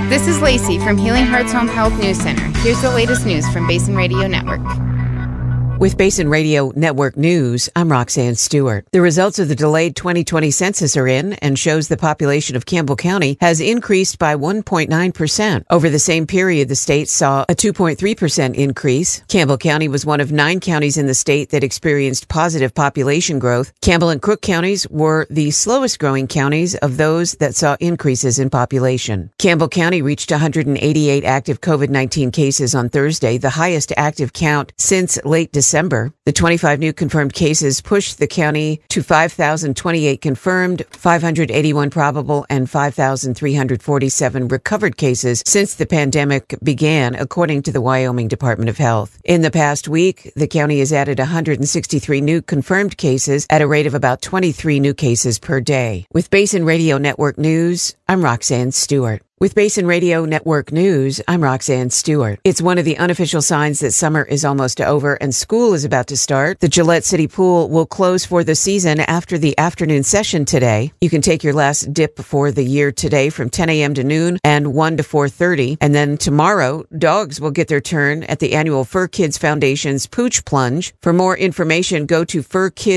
This is Lacey from Healing Hearts Home Health News Center. Here's the latest news from Basin Radio Network. With Basin Radio Network News, I'm Roxanne Stewart. The results of the delayed 2020 census are in and shows the population of Campbell County has increased by 1.9%. Over the same period, the state saw a 2.3% increase. Campbell County was one of 9 counties in the state that experienced positive population growth. Campbell and Crook counties were the slowest growing counties of those that saw increases in population. Campbell County reached 188 active COVID-19 cases on Thursday, the highest active count since late December. The 25 new confirmed cases pushed the county to 5,028 confirmed, 581 probable, and 5,347 recovered cases since the pandemic began, according to the Wyoming Department of Health. In the past week, the county has added 163 new confirmed cases at a rate of about 23 new cases per day. With Basin Radio Network News, I'm Roxanne Stewart. With Basin Radio Network News, I'm Roxanne Stewart. It's one of the unofficial signs that summer is almost over and school is about to start. The Gillette City Pool will close for the season after the afternoon session today. You can take your last dip for the year today from 10 a.m. to noon and 1 to 4:30. And then tomorrow, dogs will get their turn at the annual Fur Kids Foundation's Pooch Plunge. For more information, go to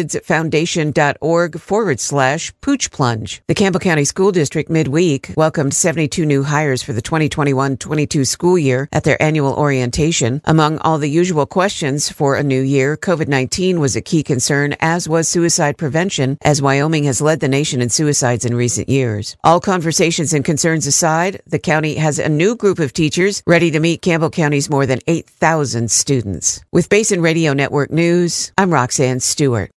furkidsfoundation.org/Pooch Plunge. The Campbell County School District midweek welcomed 72 new hires for the 2021-22 school year at their annual orientation. Among all the usual questions for a new year, COVID-19 was a key concern, as was suicide prevention, as Wyoming has led the nation in suicides in recent years. All conversations and concerns aside, the county has a new group of teachers ready to meet Campbell County's more than 8,000 students. With Basin Radio Network News, I'm Roxanne Stewart.